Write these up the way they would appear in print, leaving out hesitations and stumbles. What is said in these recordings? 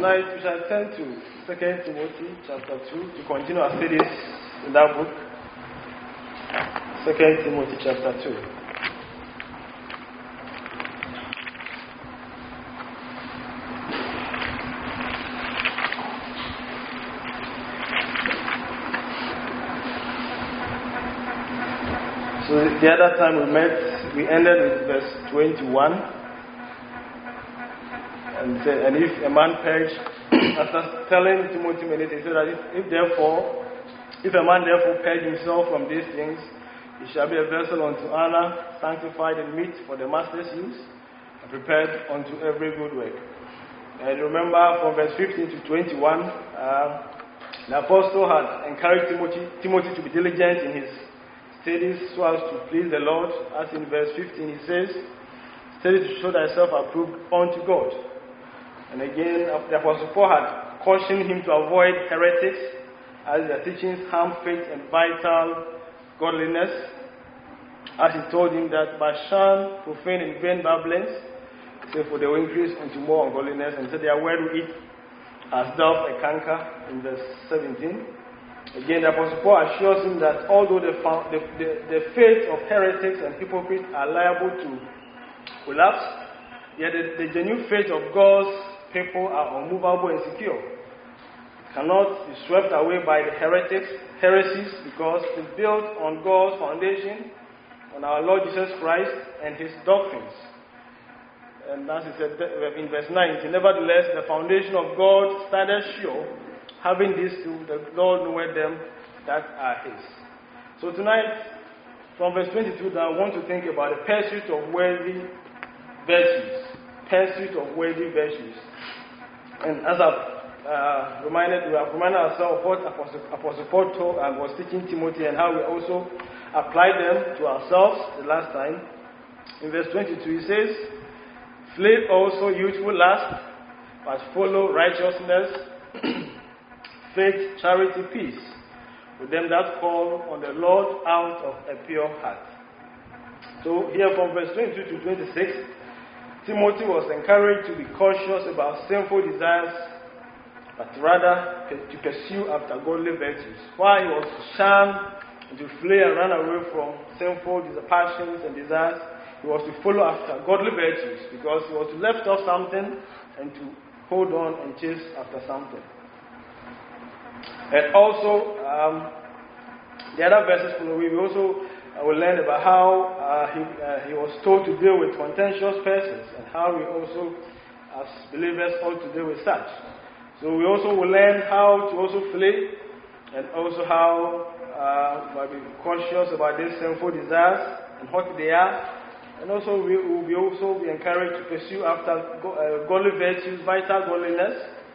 tonight we shall turn to 2 Timothy chapter 2 to continue our studies in that book. 2 Timothy chapter 2. So the other time we met, we ended with verse 21. And if a man perish, after telling Timothy many things, he said that if a man therefore purge himself from these things, he shall be a vessel unto honor, sanctified and meet for the master's use, and prepared unto every good work. And remember from verse 15 to 21, the apostle had encouraged Timothy to be diligent in his studies so as to please the Lord. As in verse 15 he says, study to show thyself approved unto God. And again, the Apostle Paul had cautioned him to avoid heretics, as their teachings harm faith and vital godliness, as he told him that by shun profane and vain babblings, for they will increase unto more ungodliness, and said their word will eat as doth a canker, in verse 17. Again, the Apostle Paul assures him that although the faith of heretics and hypocrites are liable to collapse, yet the genuine faith of God's people are unmovable and secure. It cannot be swept away by the heresies, because it's built on God's foundation, on our Lord Jesus Christ and His doctrines. And as he said in verse 19, nevertheless, the foundation of God standeth sure, having these two, the Lord knoweth them that are His. So tonight, from verse 22, I want to think about the pursuit of worthy virtues. Pursuit of worthy virtues. And as we have reminded ourselves of what Apostle Paul taught and was teaching Timothy, and how we also applied them to ourselves the last time. In verse 22 he says, flee also youthful lust, but follow righteousness, faith, charity, peace, with them that call on the Lord out of a pure heart. So here from verse 22 to 26, Timothy was encouraged to be cautious about sinful desires, but rather to pursue after godly virtues. While he was to shun and to flee and run away from sinful passions and desires, he was to follow after godly virtues, because he was to left off something and to hold on and chase after something. And also, the other verses we also will learn about how he was told to deal with contentious persons, and how we also, as believers, ought to deal with such. So we also will learn how to also flee, and also how be conscious about these sinful desires and what they are. And also we will also be encouraged to pursue after godly virtues, vital godliness.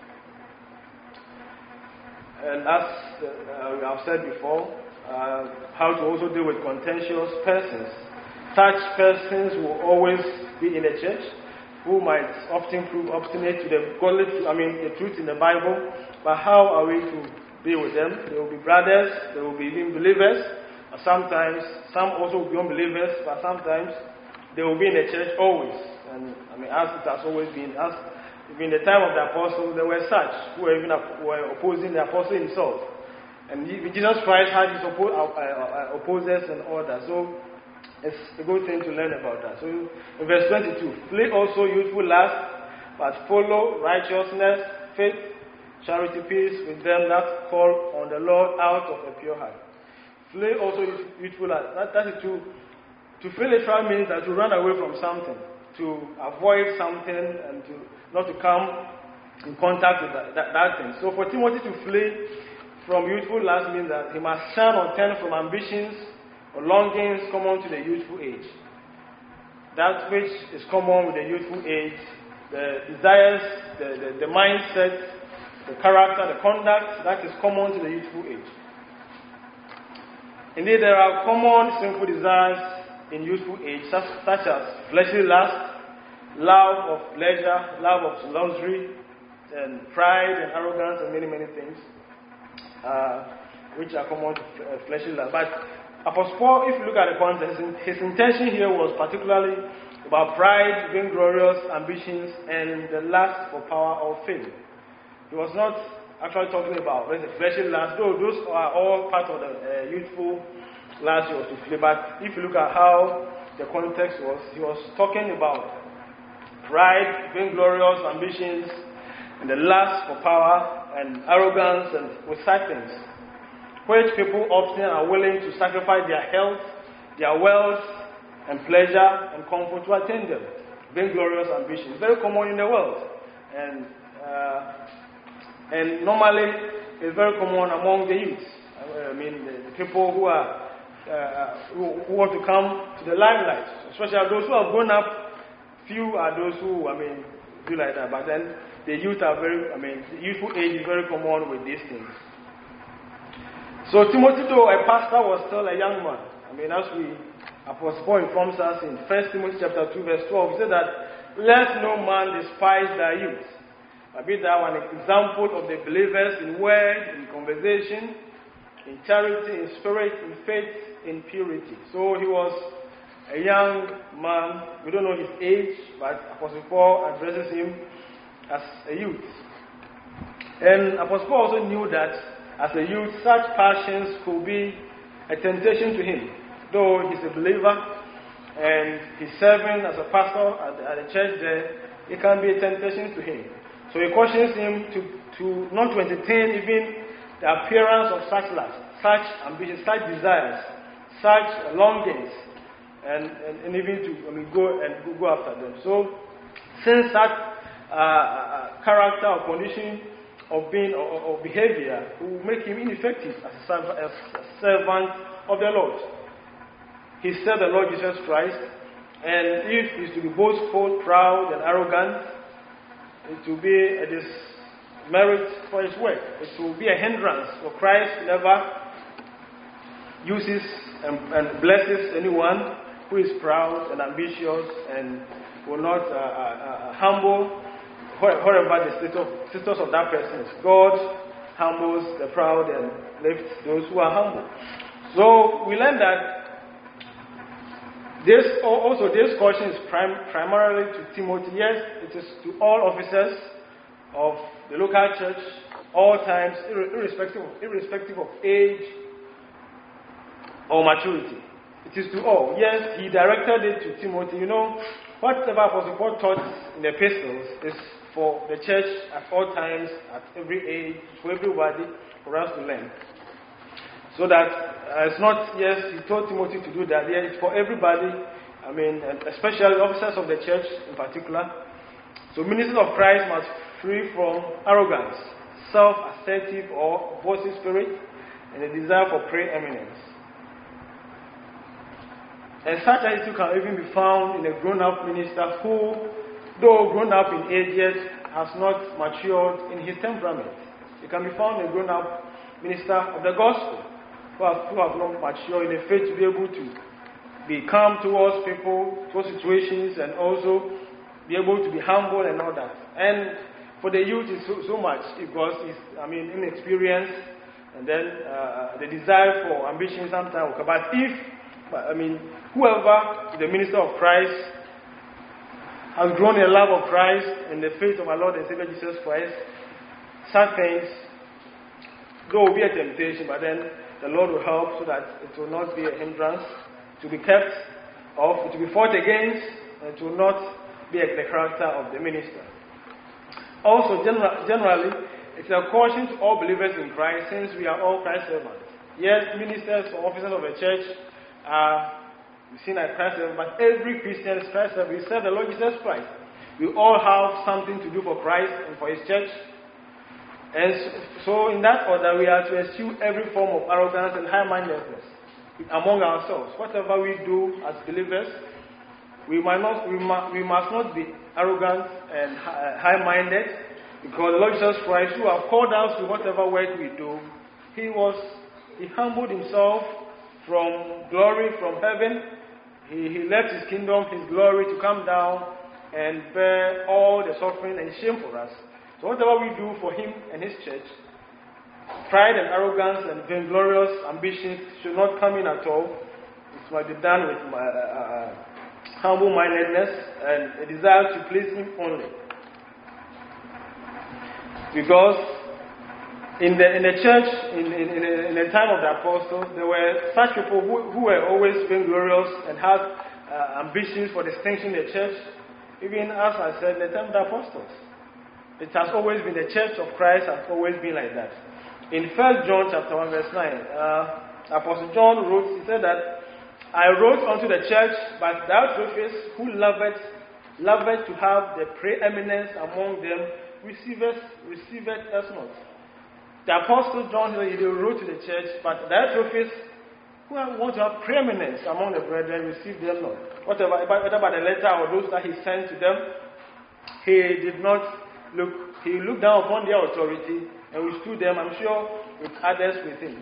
And as we have said before, how to also deal with contentious persons. Such persons will always be in the church, who might often prove obstinate to the truth in the Bible. But how are we to deal with them? They will be brothers, they will be even believers. Sometimes, some also will be unbelievers, but sometimes they will be in the church always. And as it has always been, as in the time of the apostles, there were such who were opposing the apostle himself. And Jesus Christ had his opposers and all that. So it's a good thing to learn about that. So in verse 22, flee also youthful lust, but follow righteousness, faith, charity, peace, with them that call on the Lord out of a pure heart. Flee also youthful lust. That is to flee literally means that to run away from something, to avoid something, and to not to come in contact with that thing. So for Timothy to flee from youthful lust means that he must shun or turn from ambitions or longings common to the youthful age. That which is common with the youthful age, the desires, the mindset, the character, the conduct, that is common to the youthful age. Indeed, there are common sinful desires in youthful age, such as fleshly lust, love of pleasure, love of luxury, and pride and arrogance, and many, many things, which are common to fleshly lust. But Apostle Paul, if you look at the context, his intention here was particularly about pride, vainglorious ambitions, and the lust for power or fame. he was not actually talking about the fleshly lust, though those are all part of the youthful lust he was to flee. But if you look at how the context was, he was talking about pride, vainglorious ambitions, and the lust for power and arrogance and with such things, which people often are willing to sacrifice their health, their wealth, and pleasure and comfort to attain them. Vainglorious ambitions, very common in the world, and normally it's very common among the youth. I mean, the people who are who want to come to the limelight, especially those who have grown up. Few are those who, do like that. But then the youth are the youthful age is very common with these things. So Timothy, though a pastor, was still a young man. As Apostle Paul informs us in 1 Timothy chapter 2, verse 12, he said that, let no man despise thy youth. Be thou an example of the believers in word, in conversation, in charity, in spirit, in faith, in purity. So he was a young man. We don't know his age, but Apostle Paul addresses him as a youth. And Apostle Paul also knew that as a youth, such passions could be a temptation to him. Though he's a believer and he's serving as a pastor at the church there, it can be a temptation to him. So he cautions him to not to entertain even the appearance of such lust, such ambition, such desires, such longings, and even to go after them. So, since that character or condition of being or behavior will make him ineffective as a servant of the Lord. He served the Lord Jesus Christ, and if he's to be boastful, proud, and arrogant, it will be a dismerit for his work. It will be a hindrance, for Christ never uses and blesses anyone who is proud and ambitious and will not humble whatever the status of that person is. God humbles the proud and lifts those who are humble. So we learn that this caution is primarily to Timothy. Yes, it is to all officers of the local church, all times, irrespective of age or maturity. It is to all. Yes, he directed it to Timothy. Whatever Apostle Paul taught in the epistles is for the church at all times, at every age, for everybody, for us to learn. So that it's not, yes, he told Timothy to do that. Yes, it's for everybody, especially officers of the church in particular. So ministers of Christ must free from arrogance, self-assertive or bossy spirit, and a desire for preeminence. And such attitude can even be found in a grown-up minister who, though grown up in age yet, has not matured in his temperament. It can be found in a grown-up minister of the gospel who have not matured in the faith to be able to be calm towards people, towards situations, and also be able to be humble and all that. And for the youth, it's so much because it's, inexperienced, and then the desire for ambition sometimes. But whoever is the minister of Christ has grown in the love of Christ and the faith of our Lord and Savior Jesus Christ, such things, there will be a temptation, but then the Lord will help so that it will not be a hindrance to be kept off, to be fought against, and to not be the character of the minister. Also, generally, it's a caution to all believers in Christ, since we are all Christ servants. Yes, ministers or officers of the church are seen as Christ servants, but every Christian is Christ servant. We serve the Lord Jesus Christ. We all have something to do for Christ and for His church. And so in that order, we are to eschew every form of arrogance and high-mindedness among ourselves. Whatever we do as believers, we must not be arrogant and high-minded, because the Lord Jesus Christ, who have called us to whatever work we do, He humbled Himself from glory, from heaven. He left His kingdom, His glory, to come down and bear all the suffering and shame for us. So whatever we do for Him and His church, pride and arrogance and vainglorious ambitions should not come in at all. It must be done with humble-mindedness and a desire to please Him only. Because in the church, in the time of the apostles, there were such people who were always vainglorious and had ambitions for distinction in the church. Even as I said, in the time of the apostles, it has always been, the church of Christ has always been like that. In 1 John chapter 1 verse 9, Apostle John wrote, he said that, I wrote unto the church, but Diotrephes, who loveth to have the preeminence among them, receiveth us not. The Apostle John, he wrote to the church, but Diotrephes, who want to have preeminence among the brethren, receive them not. Whether by the letter or those that he sent to them, he looked down upon their authority and withstood them, I'm sure, with others with him.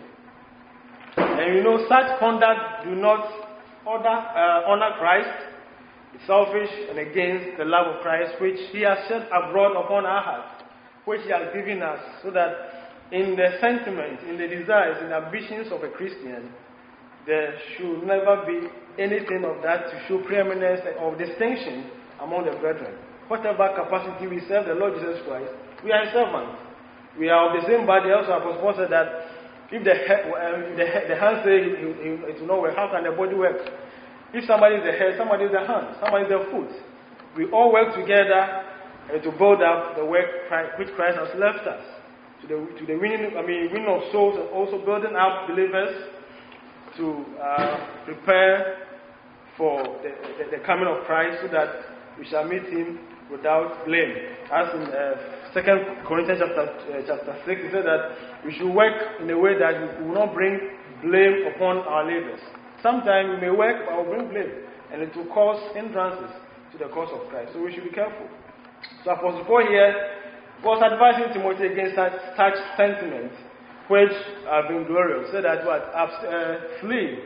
And such conduct do not honor Christ. It's selfish and against the love of Christ, which he has shed abroad upon our hearts, which he has given us, so that in the sentiment, in the desires, in the ambitions of a Christian, there should never be anything of that to show preeminence or distinction among the brethren. Whatever capacity we serve the Lord Jesus Christ, we are servants. We are of the same body. Also, Apostle Paul said that if the hand says it will not work, how can the body work? If somebody is the head, somebody is the hand, somebody is the foot. We all work together to build up the work which Christ has left us. To the winning of souls, and also building up believers to prepare for the coming of Christ, so that we shall meet him without blame. As in 2 Corinthians chapter 6, it said that we should work in a way that we will not bring blame upon our labors. Sometimes we may work, but we'll bring blame, and it will cause hindrances to the cause of Christ. So we should be careful. So Apostle Paul here was advising Timothy against such sentiments, which have been glorious. Said that flee.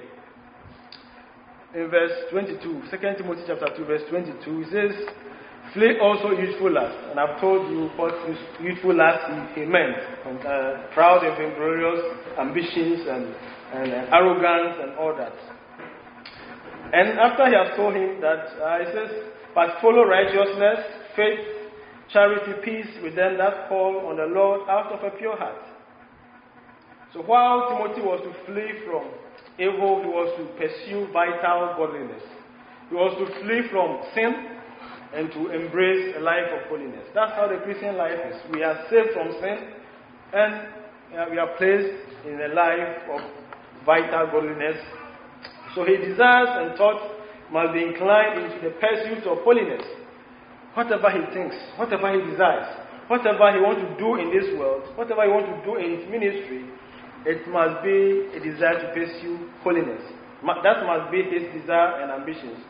In verse 22, 2 Timothy chapter 2, verse 22, it says, flee also youthful lust. And I've told you what youthful lust he meant. Proud and vainglorious ambitions and arrogance and all that. And after he has told him that, he says, but follow righteousness, faith, charity, peace with them that call on the Lord out of a pure heart. So while Timothy was to flee from evil, he was to pursue vital godliness. He was to flee from sin and to embrace a life of holiness. That's how the Christian life is. We are saved from sin, and we are placed in a life of vital godliness. So his desires and thoughts must be inclined into the pursuit of holiness. Whatever he thinks, whatever he desires, whatever he wants to do in this world, whatever he wants to do in his ministry, it must be a desire to pursue holiness. That must be his desire and ambitions.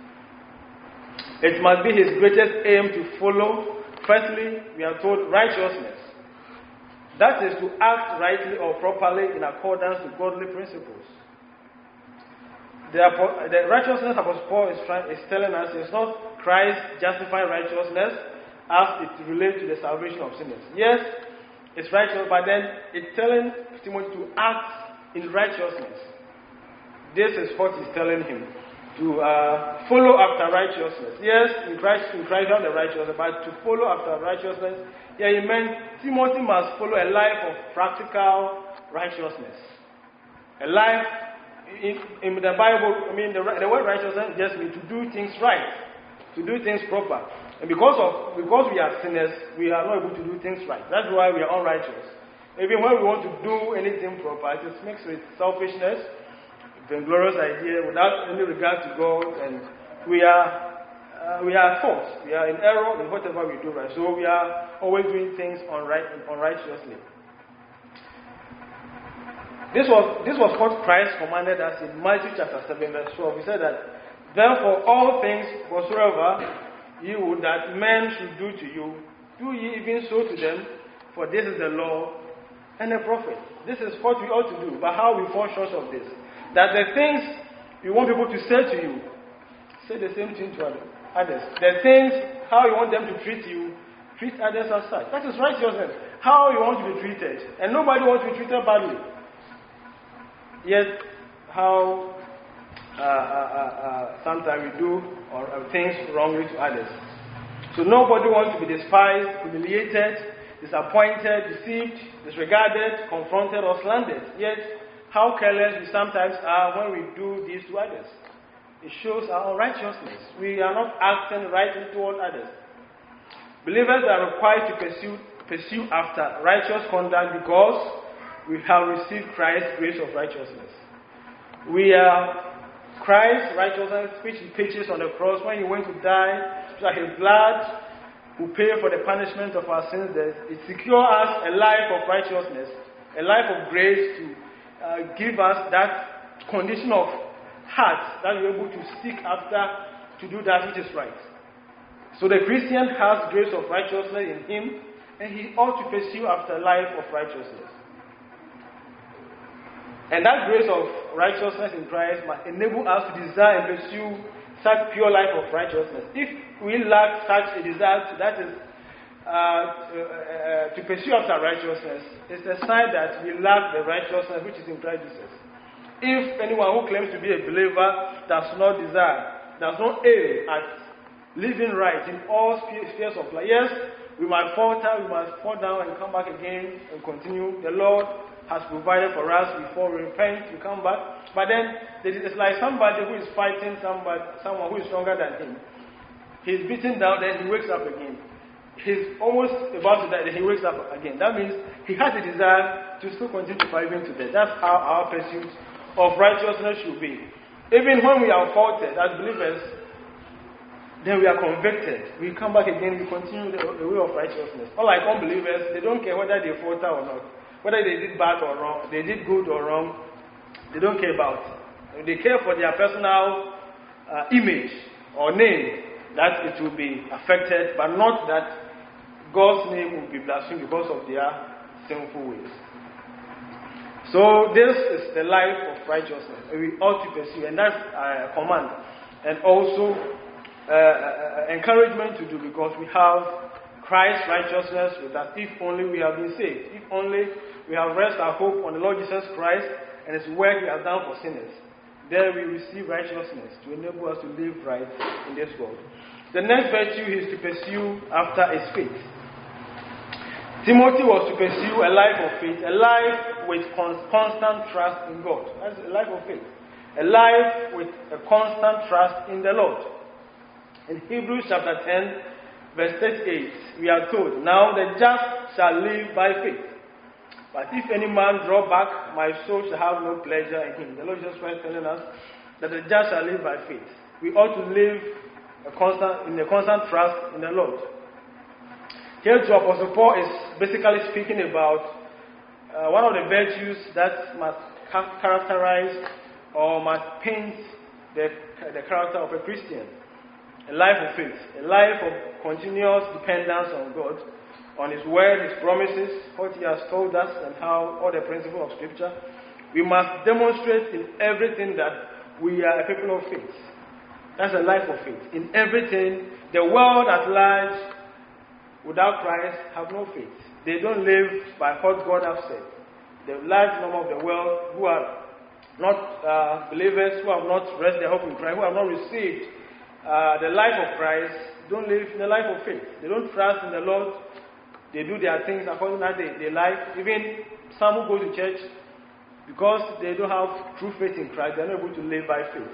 It must be his greatest aim to follow, firstly, we are told, righteousness. That is to act rightly or properly in accordance with godly principles. The righteousness Apostle Paul is telling us is not Christ justifying righteousness as it relates to the salvation of sinners. Yes, it's righteous, but then it's telling Timothy to act in righteousness. This is what he's telling him, to follow after righteousness. Yes, in Christ you have the righteousness, but to follow after righteousness, yeah, he meant Timothy must follow a life of practical righteousness. A life, in the Bible, the word righteousness just means to do things right, to do things proper. And because we are sinners, we are not able to do things right. That's why we are unrighteous. Even when we want to do anything proper, it is mixed with selfishness, vainglorious idea, without any regard to God, and we are false. We are in error in whatever we do right. So we are always doing things unrighteously. This was what Christ commanded us in Matthew chapter 7, verse 12. He said that, therefore all things whatsoever ye would that men should do to you, do ye even so to them, for this is the law and the prophet. This is what we ought to do, but how we fall short of this. That the things you want people to say to you, say the same thing to others. The things, how you want them to treat you, treat others as such. That is righteousness. How you want to be treated. And nobody wants to be treated badly. Yet, how sometimes we do things wrongly to others. So nobody wants to be despised, humiliated, disappointed, deceived, disregarded, confronted, or slandered. Yet, how careless we sometimes are when we do this to others. It shows our unrighteousness. We are not acting rightly toward others. Believers are required to pursue after righteous conduct because we have received Christ's grace of righteousness. We are Christ's righteousness, which he purchased on the cross when he went to die, so that his blood will pay for the punishment of our sins. It secures us a life of righteousness, a life of grace to give us that condition of heart that we're able to seek after to do that which is right. So the Christian has grace of righteousness in him, and he ought to pursue after a life of righteousness. And that grace of righteousness in Christ must enable us to desire and pursue such pure life of righteousness. If we lack such a desire, that is, to pursue after righteousness, it's a sign that we lack the righteousness which is in Christ Jesus. If anyone who claims to be a believer does not aim at living right in all spheres of life, yes, we might falter, we must fall down and come back again and continue. The Lord has provided for us before we repent, we come back. But then it's like somebody who is fighting someone who is stronger than him. He's beaten down, then he wakes up again. He's almost about to die, then he wakes up again. That means he has a desire to still continue to fight even to death. That's how our pursuit of righteousness should be. Even when we are faulted as believers, then we are convicted. We come back again, we continue the way of righteousness. Unlike unbelievers, they don't care whether they falter or not. Whether they did bad or wrong, they did good or wrong, they don't care about it. They care for their personal image or name, that it will be affected, but not that God's name will be blasphemed because of their sinful ways. So this is the life of righteousness. We ought to pursue, and that's a command. And also encouragement to do, because we have Christ's righteousness with us. If only we have been saved. If only we have rest our hope on the Lord Jesus Christ and his work he has done for sinners. There we receive righteousness to enable us to live right in this world. The next virtue is to pursue after is faith. Timothy was to pursue a life of faith, a life with constant trust in God. That's a life of faith. A life with a constant trust in the Lord. In Hebrews chapter 10, verse 38, we are told, now the just shall live by faith. But if any man draw back, my soul shall have no pleasure in him. The Lord Jesus Christ telling us that the just shall live by faith. We ought to live in a constant trust in the Lord. Here too, Apostle Paul is basically speaking about one of the virtues that must characterize or must paint the character of a Christian. A life of faith, a life of continuous dependence on God, on his word, his promises, what he has told us, and how all the principles of Scripture. We must demonstrate in everything that we are a people of faith. That's a life of faith. In everything, the world at large, without Christ, have no faith. They don't live by what God has said. The large number of the world who are not believers, who have not rested their hope in Christ, who have not received the life of Christ, don't live in the life of faith. They don't trust in the Lord. They do their things according to their life. Even some who go to church, because they don't have true faith in Christ, they're not able to live by faith.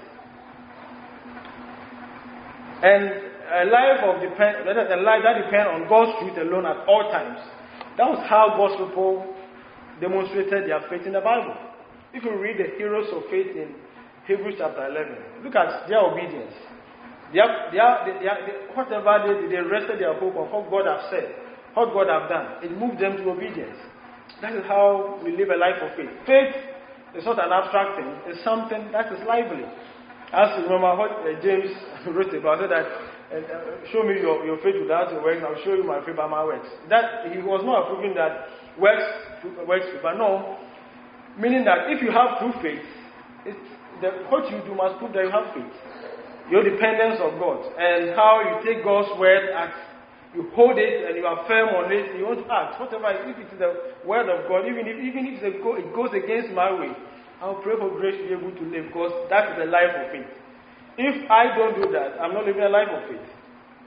And a life that depends on God's truth alone at all times. That was how God's people demonstrated their faith in the Bible. If you read the heroes of faith in Hebrews chapter 11, look at their obedience. Whatever they did, they rested their hope on what God has said, what God has done. It moved them to obedience. That is how we live a life of faith. Faith is not an abstract thing. It's something that is lively. As you remember what James wrote about, said that, show me your faith without your works, I'll show you my faith by my works. That he was not approving that works, but no, meaning that if you have true faith, what you do must prove that you have faith. Your dependence on God, and how you take God's word, you hold it and you are firm on it, you want to act. Whatever, if it is the word of God, even if it goes against my way, I'll pray for grace to be able to live, because that is the life of faith. If I don't do that, I'm not living a life of faith.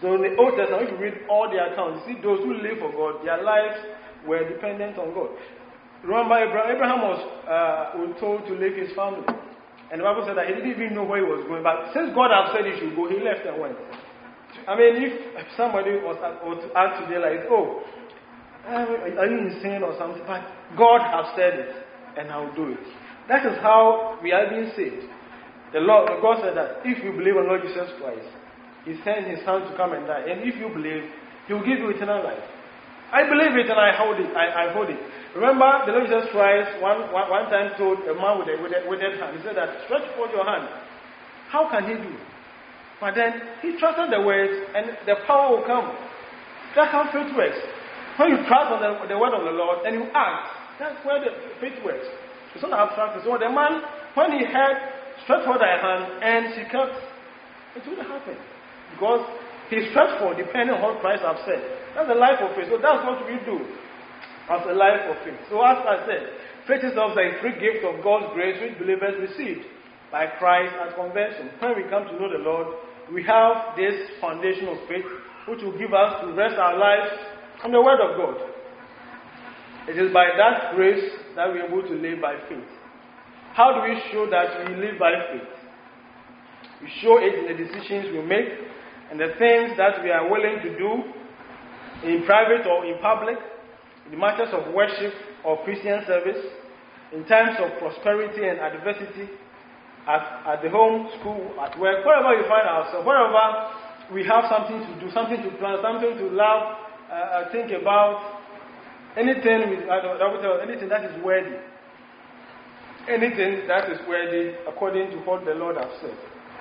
So in the Old Testament, if you read all the accounts, you see those who live for God, their lives were dependent on God. Remember, Abraham was told to leave his family. And the Bible said that he didn't even know where he was going. But since God had said he should go, he left and went. I mean, if somebody was to ask today like, oh, are you insane or something? But God has said it, and I will do it. That is how we are being saved. God said that if you believe in Lord Jesus Christ, He sent His Son to come and die. And if you believe, He will give you eternal life. I believe it and I hold it. I hold it. Remember, the Lord Jesus Christ one time told a man with a withered hand, He said that, stretch forth your hand. How can he do? But then he trusted the words and the power will come. That's how faith works. When you trust on the word of the Lord and you act, that's where the faith works. It's not abstract. So the man, when he heard, stretch forth thy hand, and she kept, it wouldn't happen. Because he stretched forth depending on what Christ has said. That's the life of faith. So that's what we do as a life of faith. So as I said, faith is also a free gift of God's grace which believers received by Christ at conversion. When we come to know the Lord, we have this foundation of faith which will give us to rest our lives on the word of God. It is by that grace that we are able to live by faith. How do we show that we live by faith? We show it in the decisions we make and the things that we are willing to do in private or in public, in the matters of worship or Christian service, in times of prosperity and adversity, at the home, school, at work, wherever you find ourselves, wherever we have something to do, something to plan, something to love, think about, anything that is worthy. Anything that is worthy according to what the Lord has said.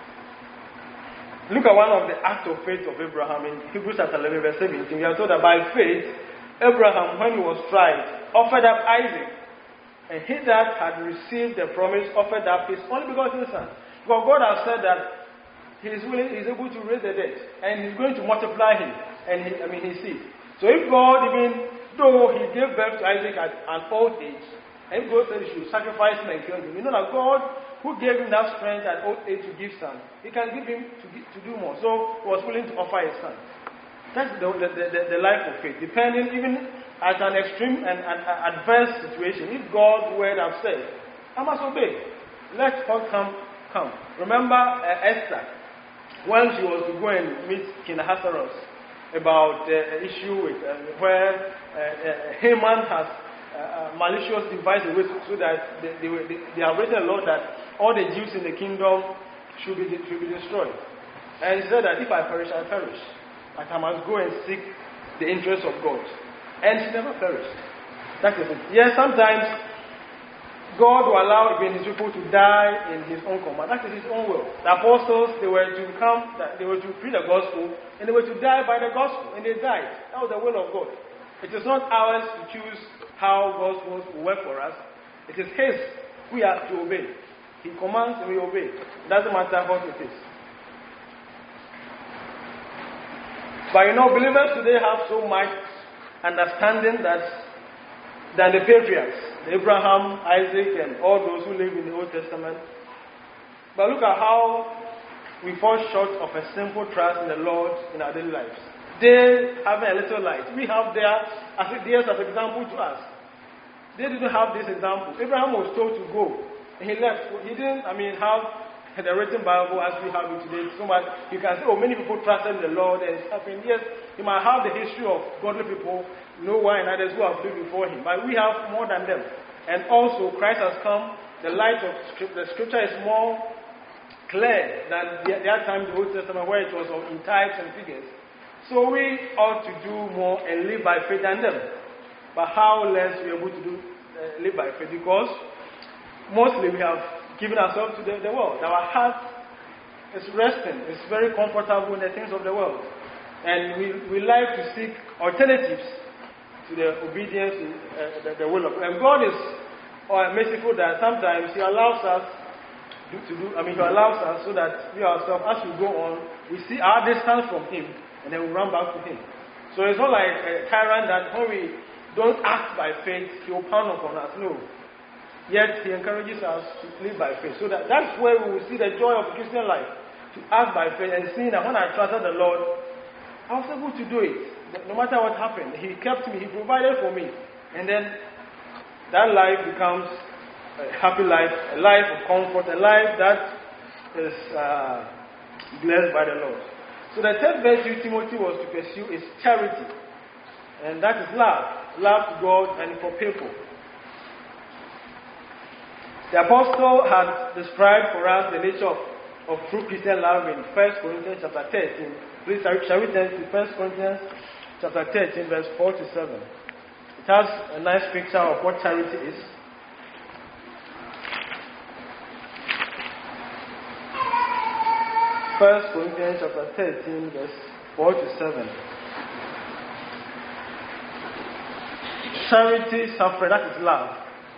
Look at one of the acts of faith of Abraham in Hebrews chapter 11 verse 17. We are told that by faith, Abraham, when he was tried, offered up Isaac. And he that had received the promise offered up his only begotten son. Because God has said that he is able to raise the dead. And he's going to multiply him. And his seed. So if God, even though he gave birth to Isaac at an old age, and God said he should sacrifice him and kill him, you know that God, who gave him that strength at old age to give son, he can give him to do more. So he was willing to offer his son. That's the life of faith. Depending even at an extreme and adverse situation, if God's word has said, I must obey. Let what come. Remember Esther, when she was to go and meet King Ahasuerus about the issue with where Haman has malicious devised a way so that they have written a law that all the Jews in the kingdom should be destroyed. And he said that if I perish, I perish. But I must go and seek the interest of God. And she never perished. That's the thing. Yes, sometimes God will allow even his people to die in his own command. That is his own will. The apostles, they were to preach the gospel, and they were to die by the gospel, and they died. That was the will of God. It is not ours to choose how God's will will work for us. It is his. We have to obey. He commands and we obey. It doesn't matter what it is. But believers today have so much understanding than the patriarchs, Abraham, Isaac, and all those who live in the Old Testament. But look at how we fall short of a simple trust in the Lord in our daily lives. They have a little light. We have theirs as example to us. They didn't have this example. Abraham was told to go, and he left. He didn't, have the written Bible as we have it today. So much you can say, many people trusted the Lord and stuff. And yes, he might have the history of godly people, Noah and others who have lived before him. But we have more than them. And also, Christ has come. The light of the scripture is more clear than the other time the Old Testament where it was in types and figures. So we ought to do more and live by faith than them. But how less we are able to live by faith? Because mostly we have given ourselves to the world. Our heart is resting. It's very comfortable in the things of the world. And we like to seek alternatives to the obedience to the will of God. And God is merciful that sometimes He allows us He allows us so that we ourselves, as we go on, we see our distance from Him and then we run back to Him. So it's not like a tyrant that when we don't act by faith, He will pound upon us. No. Yet He encourages us to live by faith. So that's where we will see the joy of the Christian life. To act by faith and seeing that when I trusted the Lord, I was able to do it. No matter what happened, He kept me, He provided for me. And then that life becomes a happy life, a life of comfort, a life that is blessed by the Lord. So the third virtue Timothy was to pursue is charity. And that is love. Love to God and for people. The apostle had described for us the nature of true Christian love in 1 Corinthians chapter 13. Please, shall we turn to 1 Corinthians chapter 13, verse 4 to 7. It has a nice picture of what charity is. First Corinthians chapter 13, verse 4 to 7. Charity suffereth, that is love.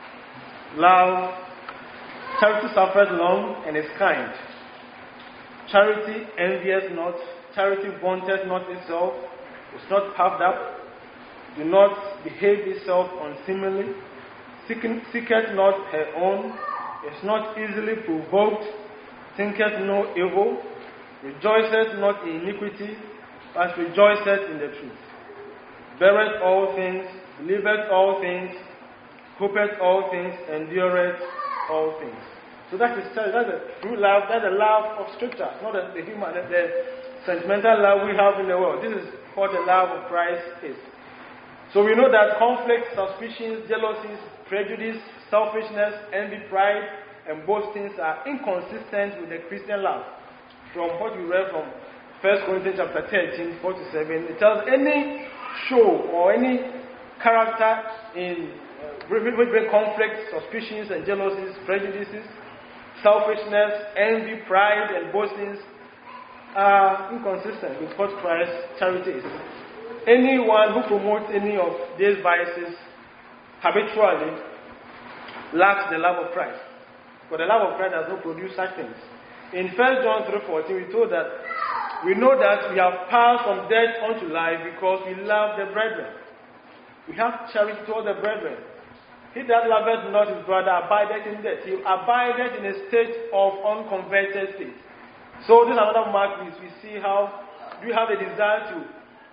Charity suffereth long and is kind. Charity envieth not. Charity vaunteth not itself. Is not puffed up. Do not behave itself unseemly. Seeketh not her own. Is not easily provoked. Thinketh no evil. Rejoiceth not in iniquity, but rejoiceth in the truth. Beareth all things. Believeth all things. Hopeth all things. Endureth all things. So that is charity. That's a true love. That's the love of Scripture, not the human, the sentimental love we have in the world. This is what the love of Christ is. So we know that conflicts, suspicions, jealousies, prejudice, selfishness, envy, pride, and boastings are inconsistent with the Christian love. From what we read from 1 Corinthians chapter 13, 4 to 7, it tells any show or any character in with conflicts, suspicions, and jealousies, prejudices, selfishness, envy, pride, and boastings are inconsistent with what Christ's charity is. Anyone who promotes any of these vices habitually lacks the love of Christ. For the love of Christ does not produce such things. In 1 John 3:14, we told that we know that we have passed from death unto life because we love the brethren. We have charity toward the brethren. He that loveth not his brother abideth in death. He abideth in a state of unconverted state. So this is another mark. We see how do you have a desire to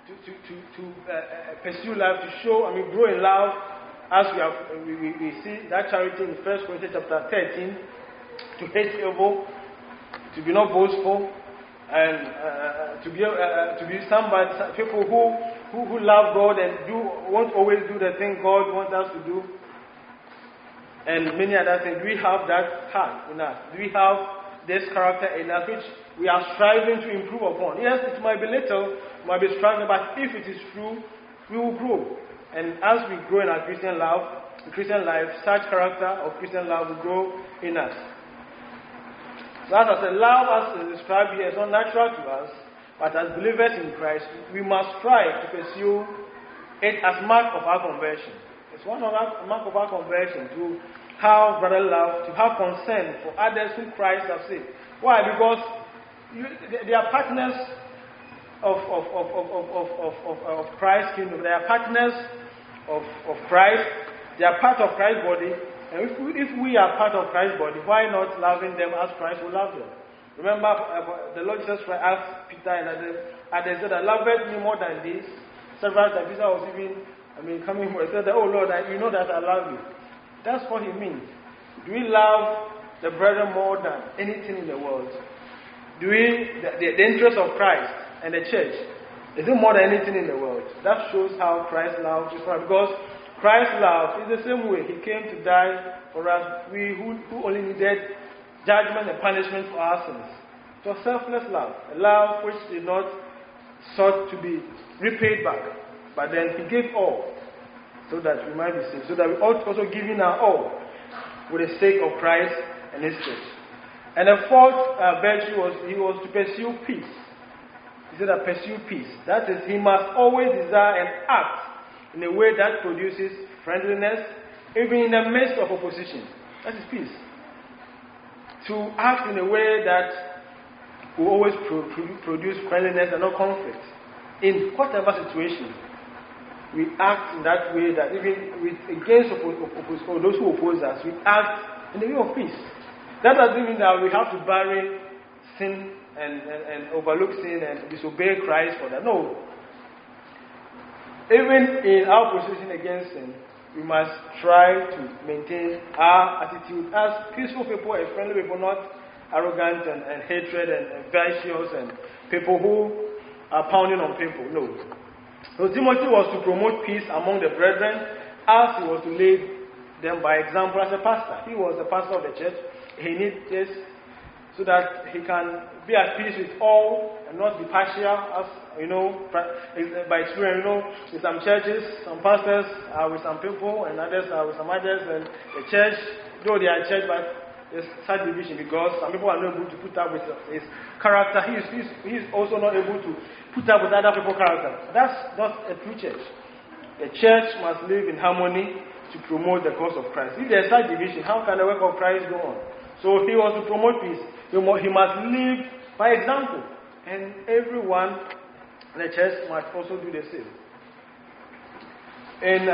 pursue life, to show, grow in love, as we see that charity in 1 Corinthians chapter 13, to hate evil, to be not boastful, and to be somebody, people who love God and won't always do the thing God wants us to do, and many other things. Do we have that heart in us? Do we have this character in us which we are striving to improve upon? Yes, it might be little, might be struggling, but if it is true, we will grow. And as we grow in our Christian life, such character of Christian love will grow in us. So as I said, love as is described here is not natural to us, but as believers in Christ, we must strive to pursue it as mark of our conversion. It's one of our mark of our conversion to have brotherly love, to have concern for others whom Christ has saved. Why? Because they are partners of Christ's kingdom. They are partners of Christ. They are part of Christ's body. And if we are part of Christ's body, why not loving them as Christ will love them? Remember, the Lord Jesus Christ asked Peter and others, said, "Loveth me more than this?" Several times Peter was even coming and said, "Oh Lord, you know that I love you." That's what he means. Do we love the brethren more than anything in the world? Do we, the interest of Christ and the church, is it more than anything in the world? That shows how Christ loves us. Because Christ's love is the same way. He came to die for us, we who only needed judgment and punishment for our sins. It was selfless love, a love which did not sought to be repaid back, but then he gave all so that we might be saved, so that we ought also give in our all for the sake of Christ and his church. And the fourth virtue was to pursue peace. He said that pursue peace. That is, he must always desire and act in a way that produces friendliness, even in the midst of opposition. That is peace. To act in a way that will always produce friendliness and not conflict. In whatever situation, we act in that way that even against those who oppose us, we act in the way of peace. That doesn't mean that we have to bury sin and overlook sin and disobey Christ for that. No. Even in our position against sin, we must try to maintain our attitude as peaceful people and friendly people, not arrogant and hatred and vicious and people who are pounding on people. No. So Timothy was to promote peace among the brethren as he was to lead them by example as a pastor. He was the pastor of the church. He needs this so that he can be at peace with all and not be partial, as by experience. In some churches, some pastors are with some people and others are with some others, and the church, though they are church, but there's such division because some people are not able to put up with his character. He's also not able to put up with other people's character. That's not a true church. The church must live in harmony to promote the cause of Christ. If there's such division, how can the work of Christ go on? So he was to promote peace. He must live by example. And everyone in the church must also do the same. In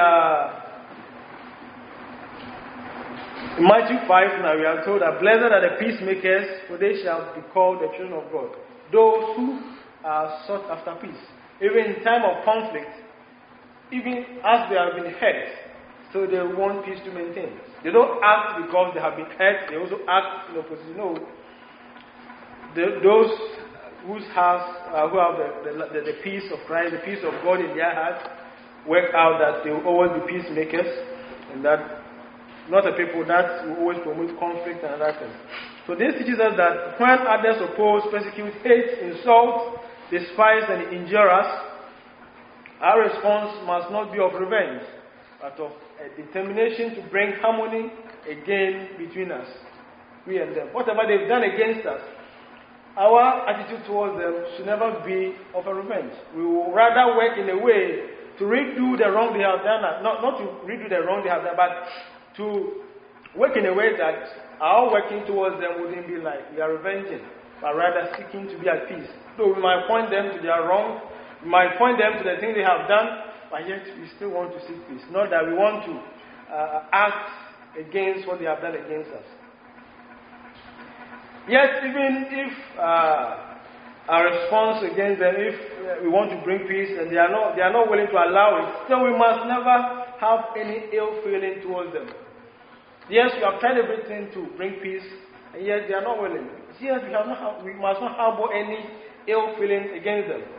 Matthew 5, now we are told that blessed are the peacemakers, for they shall be called the children of God. Those who are sought after peace. Even in time of conflict, even as they have been hurt, so they want peace to maintain. They don't act because they have been hurt, they also act in opposition. No. Those whose hearts, who have the peace of Christ, the peace of God in their hearts, work out that they will always be peacemakers, and that not the people that will always promote conflict and other things. So this teaches us that when others oppose, persecute, hate, insult, despise, and injure us, our response must not be of revenge, but of a determination to bring harmony again between us, we and them. Whatever they've done against us, our attitude towards them should never be of a revenge. We will rather work in a way to redo the wrong they have done, not to redo the wrong they have done, but to work in a way that our working towards them wouldn't be like we are revenging, but rather seeking to be at peace. So we might point them to their wrong, we might point them to the thing they have done, but yet we still want to seek peace. Not that we want to act against what they have done against us. Yet, even if our response against them, if we want to bring peace and they are not willing to allow it, then we must never have any ill feeling towards them. Yes, we have tried everything to bring peace, and yet they are not willing. Yes, we must not harbor any ill feeling against them.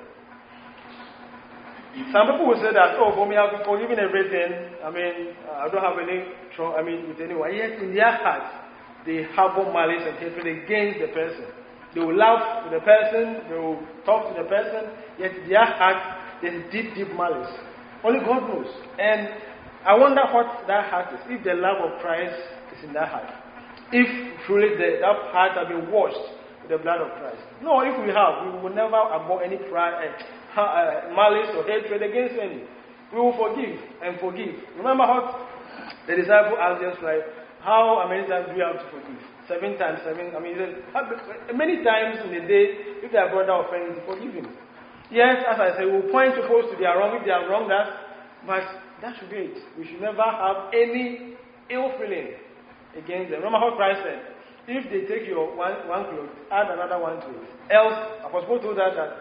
Some people will say that, for me, I've forgiven everything. I don't have any trouble, with anyone. Yet in their hearts, they harbor malice and hatred against the person. They will laugh with the person, they will talk to the person, yet in their heart, there's deep, deep malice. Only God knows. And I wonder what that heart is. If the love of Christ is in that heart. If truly that heart has been washed with the blood of Christ. No, if we have, we will never harbor any malice or hatred against any. We will forgive and forgive. Remember what the disciple asked just like, how many times do you have to forgive? 7 times 7. Many times in a day, if their brother offends, forgive him. Yes, as I say, we'll point people to their wrong if they are wrong, but that should be it. We should never have any ill feeling against them. Remember how Christ said, if they take your one cloth, add another one to it. Else, Apostle told us that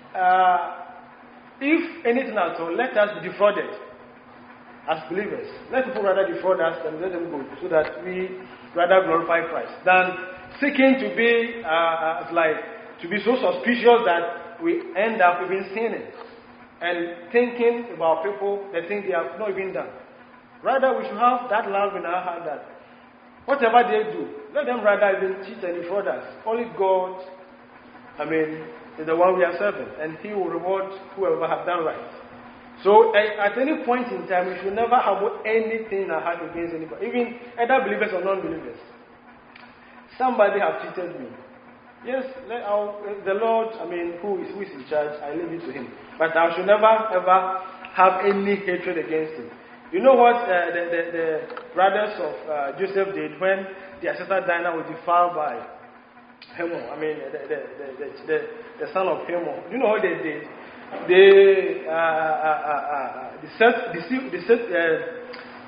if anything at all, let us be defrauded. As believers, let people rather defraud us than let them go, so that we rather glorify Christ than seeking to be to be so suspicious that we end up even sinning and thinking about people the things they have not even done. Rather, we should have that love in our heart that whatever they do, let them rather even cheat and defraud us. Only God, is the one we are serving, and He will reward whoever has done right. So, at any point in time, we should never harbor anything in our heart against anybody, even either believers or non-believers. Somebody has cheated me. Yes, the Lord, who is in charge, I leave it to Him. But I should never, ever have any hatred against Him. You know what the brothers of Joseph did when their sister Dinah was defiled by Hamor? The son of Hamor. You know what they did? They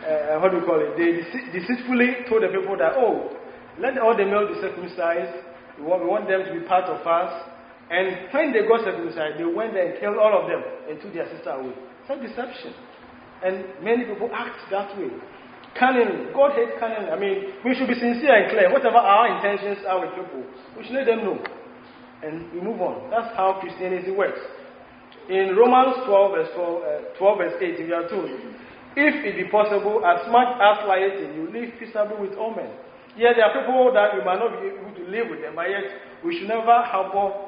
deceitfully told the people that, let all the males be circumcised We want them to be part of us. And when they got circumcised, they went there and killed all of them and took their sister away. It's a deception. And many people act that way. Cunning. God hates cunning. I mean, we should be sincere and clear. Whatever our intentions are with people, we should let them know. And we move on. That's how Christianity works. In Romans 12 verse 8, we are told, if it be possible, as much as lieth, you live peaceably with all men. Yet there are people that we might not be able to live with them, but yet we should never harbor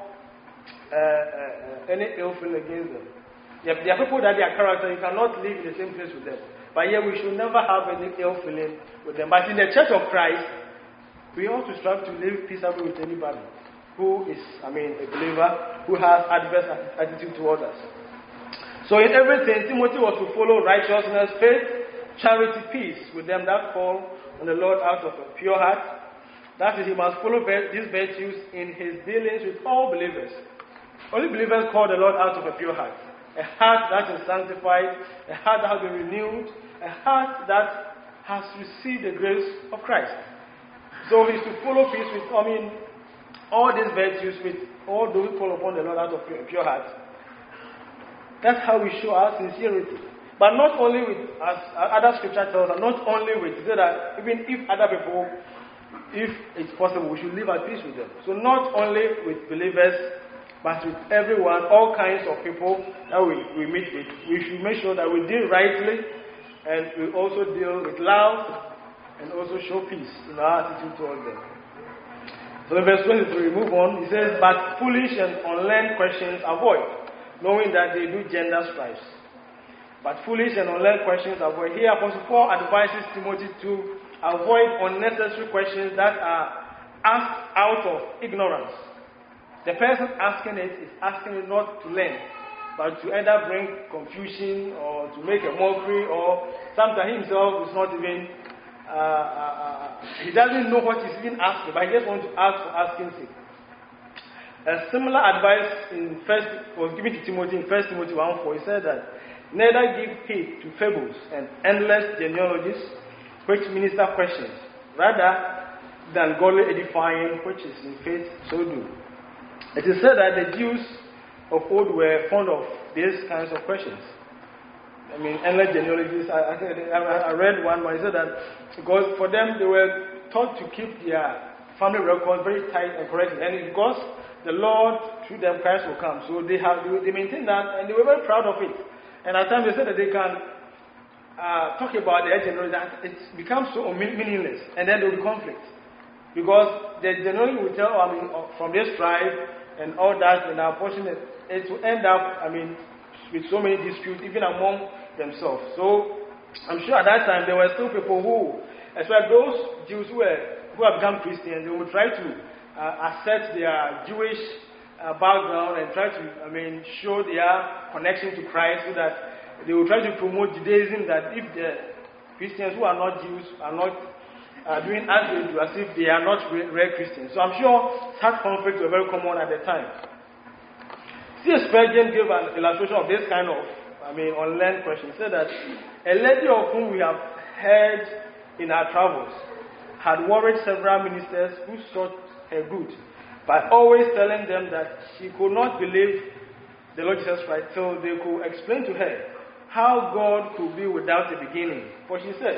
any ill feeling against them. There are people that their character, you cannot live in the same place with them. But yet we should never have any ill feeling with them. But in the Church of Christ, we ought to strive to live peaceably with anybody who is, a believer, who has adverse attitude towards us. So in everything, Timothy was to follow righteousness, faith, charity, peace with them that call on the Lord out of a pure heart. That is, he must follow these virtues in his dealings with all believers. Only believers call the Lord out of a pure heart. A heart that is sanctified, a heart that has been renewed, a heart that has received the grace of Christ. So he's to follow peace with, all these virtues with all those who call upon the Lord out of a pure heart. That's how we show our sincerity. But not only with, as other scripture tells us, not only with, so that even if other people, if it's possible, we should live at peace with them. So not only with believers, but with everyone, all kinds of people that we meet with. We should make sure that we deal rightly, and we also deal with love, and also show peace in our attitude towards them. So in verse 23, move on. He says, but foolish and unlearned questions avoid, knowing that they do gender strifes. But foolish and unlearned questions avoid. Here, Apostle Paul advises Timothy to avoid unnecessary questions that are asked out of ignorance. The person asking it is asking it not to learn, but to either bring confusion or to make a mockery, or sometimes himself is not even, he doesn't know what he's even asking, but he just wants to ask for asking sake. A similar advice was given to Timothy in 1 Timothy 1:4. He said that, neither give heed to fables and endless genealogies, which minister questions, rather than godly edifying, which is in faith, so do. It is said that the Jews of old were fond of these kinds of questions. Endless genealogies. I read one where he said that because for them they were taught to keep their family records very tight and correct, and it's because the Lord through them Christ will come. So they maintain that, and they were very proud of it. And at times they said that they can talk about the genealogy, that it becomes so meaningless, and then there will be conflict. Because the genealogy will tell, from this tribe and all that, and unfortunately, it will end up, with so many disputes, even among themselves. So, I'm sure at that time there were still people who, especially those Jews who have become Christians, they would try to assert their Jewish background and try to, show their connection to Christ, so that they will try to promote Judaism, that if the Christians who are not Jews are not doing as they do, as if they are not real Christians. So I'm sure such conflicts were very common at the time. C.S. Spurgeon gave an illustration of this kind of, unlearned question. He said that a lady of whom we have heard in our travels had worried several ministers who sought her good, by always telling them that she could not believe the Lord Jesus Christ till they could explain to her how God could be without a beginning. For she said,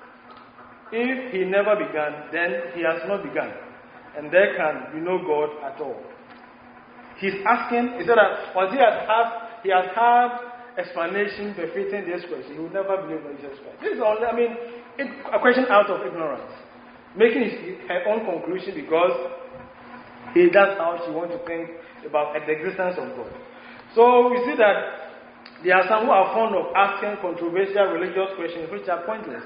if he never began, then he has not begun, and there can be no God at all. He said that once he has had explanation befitting this question, he will never believe in Jesus Christ. This is only, a question out of ignorance, making her own conclusion because that's how she wants to think about the existence of God. So we see that there are some who are fond of asking controversial religious questions which are pointless.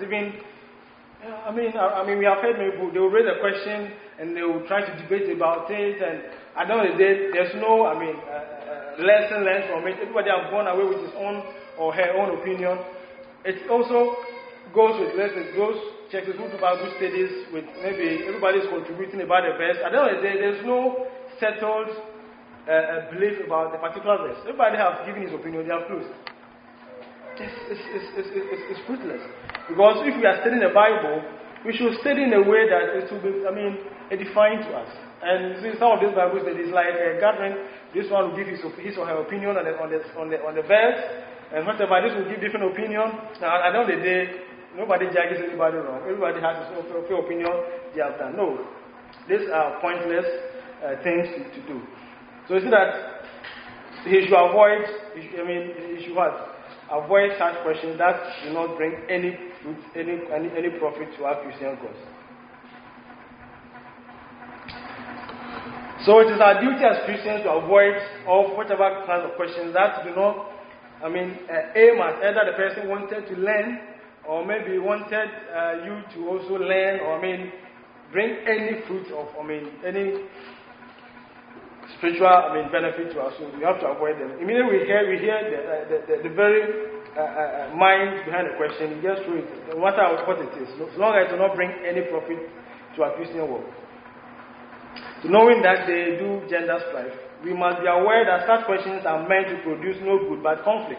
We have heard many people, they will raise a question and they will try to debate about it, and at the end of the day, there's no, lesson learned from it. Everybody has gone away with his own or her own opinion. It also goes with those churches who do Bible studies with maybe everybody's contributing about the verse. At the end of the day, there's no settled belief about the particular verse. Everybody has given his opinion, they have closed. It's fruitless. Because if we are studying the Bible, we should study in a way that it will be, edifying to us. And see, some of these Bibles, it is like a gathering. This one will give his or her opinion on the verse, and whatever. This will give different opinion. Now, at the end of the day, nobody judges anybody wrong. Everybody has his own opinion they have done. No, these are pointless things to do. So you see that he should avoid. He should what? Avoid such questions that do not bring any fruit, any profit to our Christian cause. So it is our duty as Christians to avoid all whatever kinds of questions that do not, aim at either the person wanted to learn, or maybe wanted you to also learn, or bring any fruit of, any spiritual, benefit to us. So we have to avoid them. Immediately we hear the very mind behind the question. You just throw it, no matter what it is, as long as it will not bring any profit to our Christian work. So knowing that they do gender strife, we must be aware that such questions are meant to produce no good but conflict.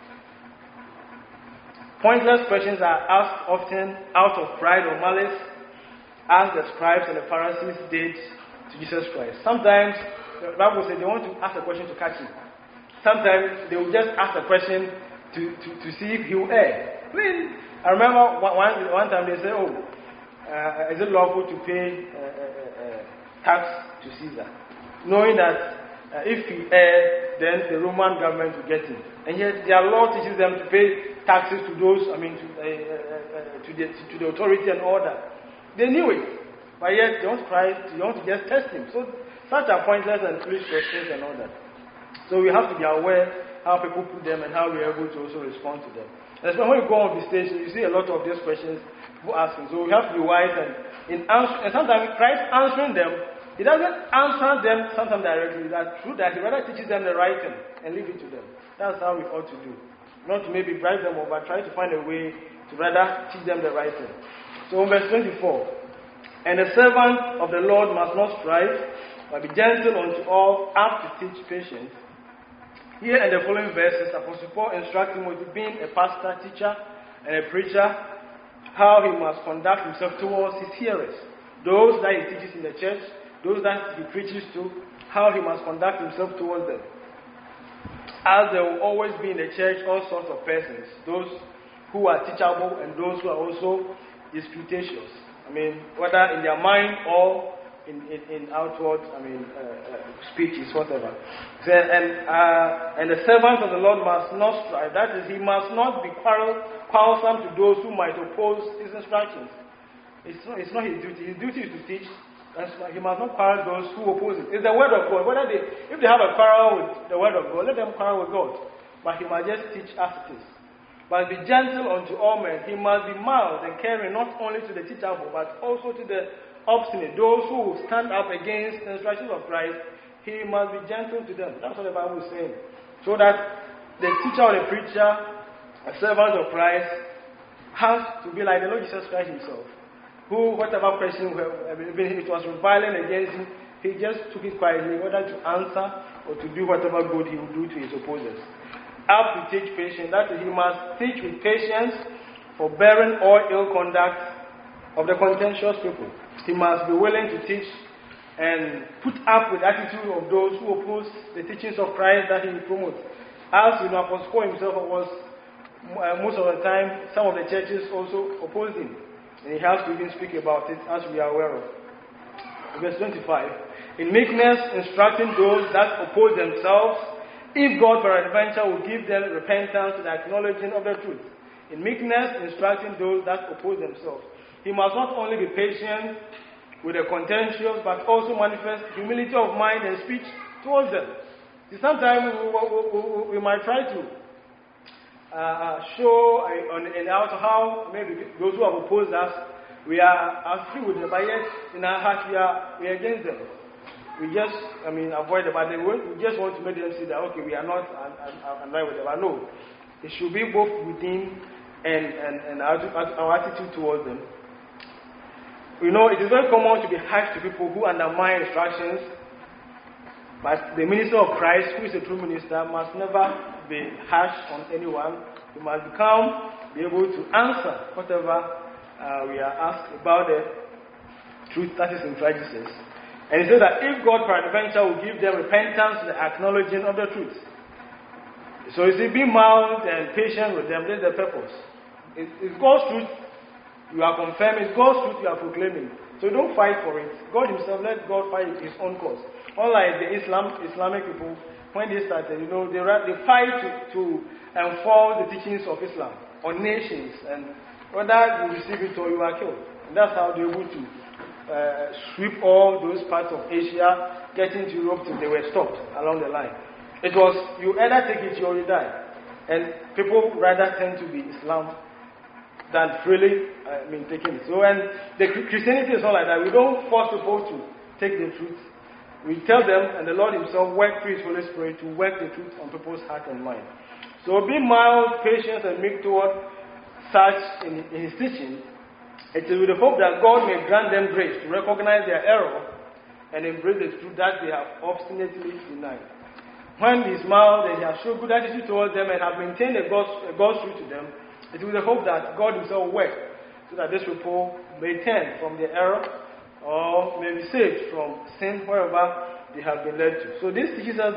Pointless questions are asked often out of pride or malice, as the scribes and the Pharisees did to Jesus Christ. Sometimes the Bible says they want to ask a question to catch him. Sometimes they will just ask a question to see if he will err. I remember one time they said, is it lawful to pay tax to Caesar? Knowing that if he errs, then the Roman government will get him. And yet their law teaches them to pay taxes to those, to the authority and order. They knew it, but yet they want to just test him. So such are pointless and foolish questions and all that. So we have to be aware how people put them and how we are able to also respond to them. And when you go on the stage, you see a lot of these questions people asking. So we have to be wise and sometimes Christ answering them, he doesn't answer them sometimes directly. That's true that he rather teaches them the right thing and leave it to them. That's how we ought to do. Not to maybe bribe them, but try to find a way to rather teach them the right thing. So in verse 24, and the servant of the Lord must not strive, but be gentle unto all, apt to teach patience. Here in the following verses, Apostle Paul instructs Timothy, being a pastor, teacher, and a preacher, how he must conduct himself towards his hearers. Those that he teaches in the church, those that he preaches to, how he must conduct himself towards them. As there will always be in the church all sorts of persons, those who are teachable and those who are also disputatious. Whether in their mind or in outward, speeches, whatever. And the servant of the Lord must not strive. That is, he must not be quarrelsome to those who might oppose his instructions. It's not his duty. His duty is to teach. He must not quarrel those who oppose it. It's the word of God. If they have a quarrel with the word of God, let them quarrel with God. But he must just teach as it is. But be gentle unto all men. He must be mild and caring, not only to the teachable, but also to the obstinate, those who stand up against the instructions of Christ. He must be gentle to them. That's what the Bible is saying. So that the teacher or the preacher, a servant of Christ, has to be like the Lord Jesus Christ himself, who, whatever question it was reviling against him, he just took it quietly, whether to answer or to do whatever good he would do to his opposers. Up to teach patience, that is, he must teach with patience, forbearing all ill conduct of the contentious people. He must be willing to teach and put up with the attitude of those who oppose the teachings of Christ that he promotes. As Apostle Paul himself was, most of the time, some of the churches also opposed him. And he has to even speak about it, as we are aware of. Verse 25. In meekness, instructing those that oppose themselves, if God peradventure will give them repentance and acknowledging of the truth. In meekness, instructing those that oppose themselves. He must not only be patient with the contentious, but also manifest humility of mind and speech towards them. See, sometimes we might try to show in our how maybe those who have opposed us, we are free with them, but yet in our heart we are against them. We just, avoid them, but we just want to make them see that, okay, we are not annoyed with them. But no, it should be both within and our attitude towards them. It is very common to be harsh to people who undermine instructions, but the minister of Christ, who is a true minister, must never be harsh on anyone. He must be able to answer whatever we are asked about the truth that is in Christ Jesus. And he said that if God peradventure will give them repentance, the acknowledging of the truth. So you see, be mild and patient with them, that's the purpose. It's God's truth you are confirming, it's God's truth you are proclaiming. So don't fight for it. God himself, let God fight his own cause. Unlike the Islamic people, when they started, they fight to enforce the teachings of Islam on nations, and whether you receive it or you are killed. And that's how they were able to sweep all those parts of Asia, get into Europe till they were stopped along the line. It was, you either take it or you die. And people rather tend to be Islam than freely taking it. So, and the Christianity is not like that. We don't force people to take the truth. We tell them, and the Lord himself work through his Holy Spirit to work the truth on people's heart and mind. So be mild, patient, and meek toward such in his teaching. It is with the hope that God may grant them grace to recognize their error and embrace the truth that they have obstinately denied. When he is mild and he has shown good attitude towards them and have maintained a God's truth to them, it is with the hope that God himself will work so that this people may turn from their error or may be saved from sin wherever they have been led to. So this teaches us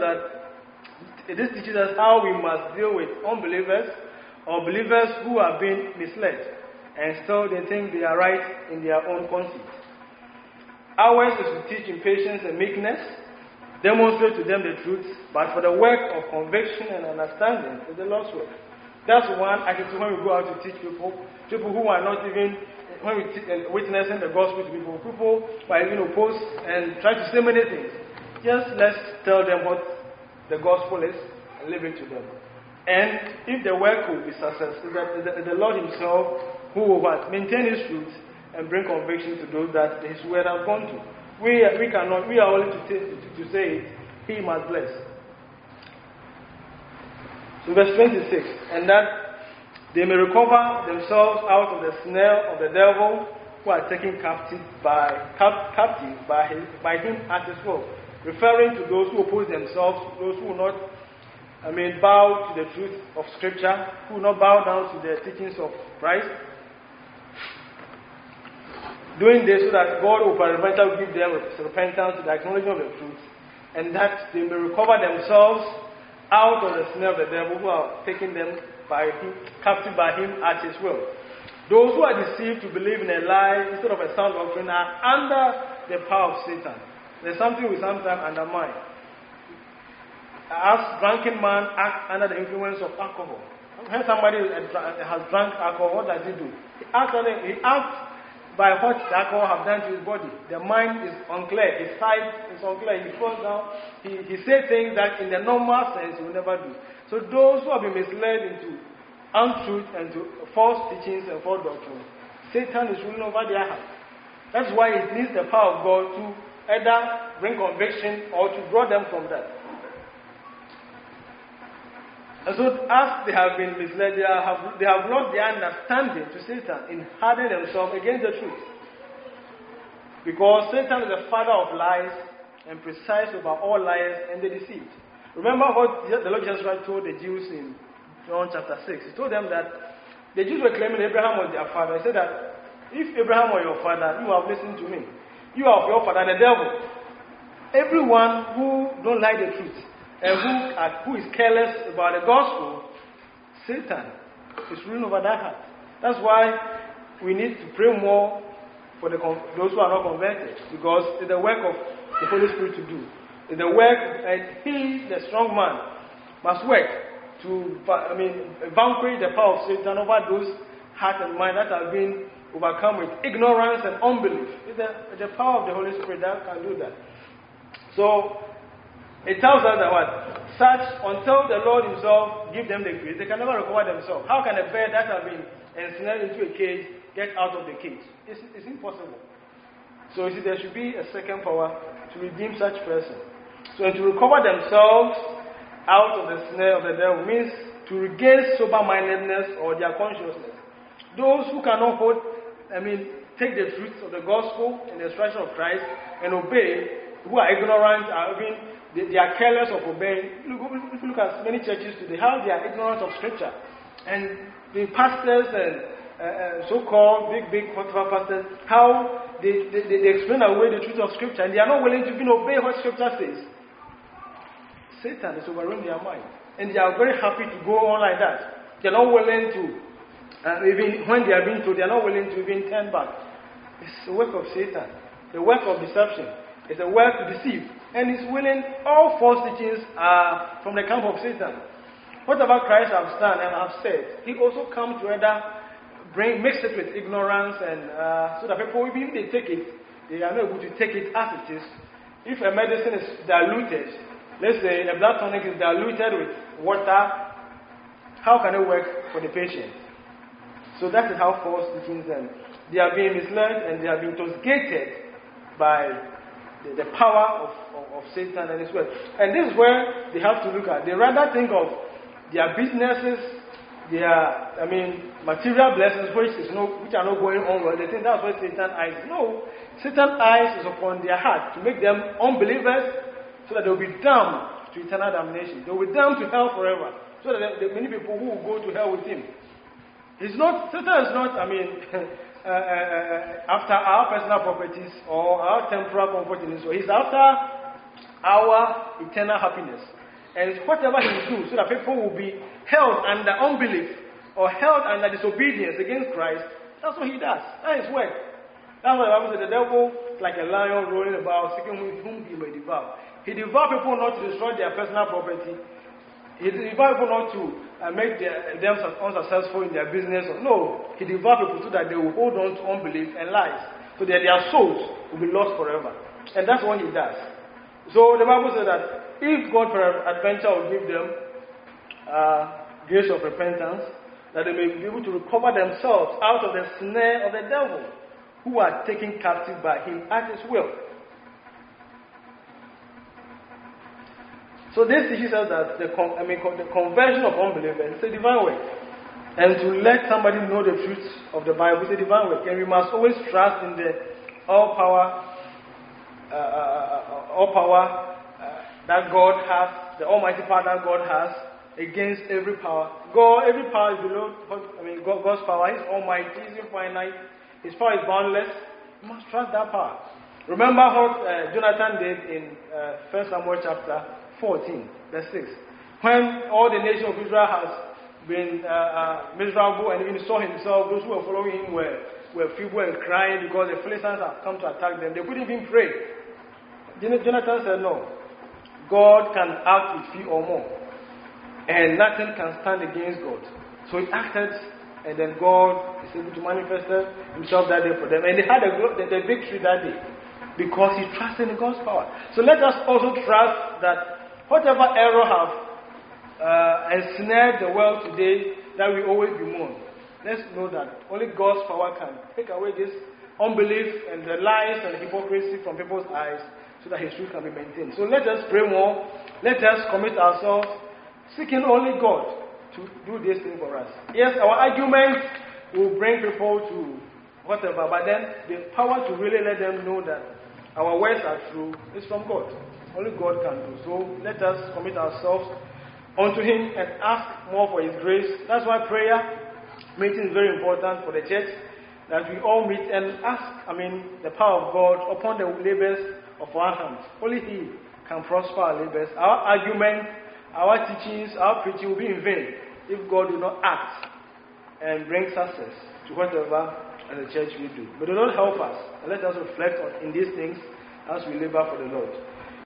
how we must deal with unbelievers or believers who are being misled and still they think they are right in their own conceit. Ours is to teach in patience and meekness, demonstrate to them the truth, but for the work of conviction and understanding is the Lord's work. That's one attitude when we go out to teach people who are not even, when we witnessing the gospel to people might oppose and try to say many things. Just let's tell them what the gospel is and leave it to them. And if the work will be successful, the Lord himself who will maintain his truth and bring conviction to those that his word has gone to. We are only to say it, he must bless. So verse 26, and that they may recover themselves out of the snare of the devil who are taken captive by him at his will. Referring to those who oppose themselves, those who will not bow to the truth of Scripture, who will not bow down to the teachings of Christ. Doing this so that God will peradventure give them repentance, the acknowledgement of the truth, and that they may recover themselves out of the snare of the devil who are taking them captive by him at his will. Those who are deceived to believe in a lie instead of a sound doctrine are under the power of Satan. There's something we sometimes undermine. As drunken man acts under the influence of alcohol. When somebody has drunk alcohol, what does he do? He acts by what the alcohol have done to his body. The mind is unclear, his sight is unclear, he falls down, he says things that in the normal sense he will never do. So those who have been misled into untruth and to false teachings and false doctrine, Satan is ruling over their hearts. That's why it needs the power of God to either bring conviction or to draw them from that. And so as they have been misled, they have lost their understanding to Satan in hardening themselves against the truth. Because Satan is the father of lies and precise over all liars and the deceit. Remember what the Lord Jesus Christ told the Jews in John chapter 6. He told them that the Jews were claiming Abraham was their father. He said that if Abraham were your father, you have listened to me. You are of your father, the devil. Everyone who don't like the truth and who is careless about the gospel, Satan is ruling over that heart. That's why we need to pray more for those who are not converted, because it's the work of the Holy Spirit to do. It's the work, and he, the strong man, must work to vanquish the power of Satan over those heart and mind that have been overcome with ignorance and unbelief. It's the power of the Holy Spirit that can do that. So it tells us that such until the Lord himself give them the grace, they can never recover themselves. How can a bird that has been ensnared into a cage get out of the cage? It's impossible. So you see, there should be a second power to redeem such person. So to recover themselves out of the snare of the devil means to regain sober-mindedness or their consciousness. Those who cannot take the truth of the gospel and the instruction of Christ and obey, who are ignorant, they are careless of obeying. If you look at many churches today, how they are ignorant of Scripture. And the pastors and so-called big whatever pastors, how they explain away the truth of Scripture, and they are not willing to even obey what Scripture says. Satan is overrunning their mind, and they are very happy to go on like that. They are not willing to, even when they are being told, they are not willing to even turn back. It's the work of Satan, the work of deception. It's a work to deceive, and he's willing. All false teachings are from the camp of Satan. Whatever Christ has done and has said, he also comes to either mix it with ignorance, and so that people, even if they take it, they are not able to take it as it is. If a medicine is diluted, let's say a blood tonic is diluted with water, how can it work for the patient? So that is how false teachings and they are being misled, and they are being intoxicated by the power of Satan and his word. And this is where they have to look at. They rather think of their businesses, their, material blessings, which are not going on well. They think that's where Satan's eyes. No, Satan's eyes is upon their heart to make them unbelievers, so that they will be damned to eternal damnation. They will be damned to hell forever. So that there are many people who will go to hell with him. Satan is not, after our personal properties or our temporal comfort in this world. He's after our eternal happiness. And it's whatever he will do so that people will be held under unbelief or held under disobedience against Christ. That's what he does. That is work. That's why the Bible says the devil is like a lion rolling about, seeking whom he may devour. He devours people not to destroy their personal property. He devours people not to make them unsuccessful in their business. No, he devours people so that they will hold on to unbelief and lies, so that their souls will be lost forever. And that's what he does. So the Bible says that if God peradventure will give them grace of repentance, that they may be able to recover themselves out of the snare of the devil, who are taken captive by him at his will. So this teaches us that the conversion of unbelievers is a divine work. And to let somebody know the truth of the Bible is a divine work. And we must always trust in the all power that God has, the almighty power that God has against every power. Every power is below God's power. He's almighty, he's infinite, his power is boundless. You must trust that power. Remember what Jonathan did in 1 Samuel chapter 14, verse 6. When all the nation of Israel has been miserable, and even saw himself, those who were following him were feeble and crying because the Philistines have come to attack them. They couldn't even pray. Jonathan said, no, God can act with few or more, and nothing can stand against God. So he acted, and then God is able to manifest himself that day for them. And they had the victory that day because he trusted in God's power. So let us also trust that whatever error have ensnared the world today, that will always be mourned. Let's know that only God's power can take away this unbelief and the lies and the hypocrisy from people's eyes, so that his truth can be maintained. So let us pray more. Let us commit ourselves, seeking only God to do this thing for us. Yes, our arguments will bring people to whatever, but then the power to really let them know that our words are true is from God. Only God can do. So let us commit ourselves unto him and ask more for his grace. That's why prayer meeting is very important for the church, that we all meet and ask, the power of God upon the labors of our hands. Only he can prosper our labors. Our argument, our teachings, our preaching will be in vain if God will not act and bring success to whatever as a church we do. But the Lord help us, and let us reflect on in these things as we labor for the Lord.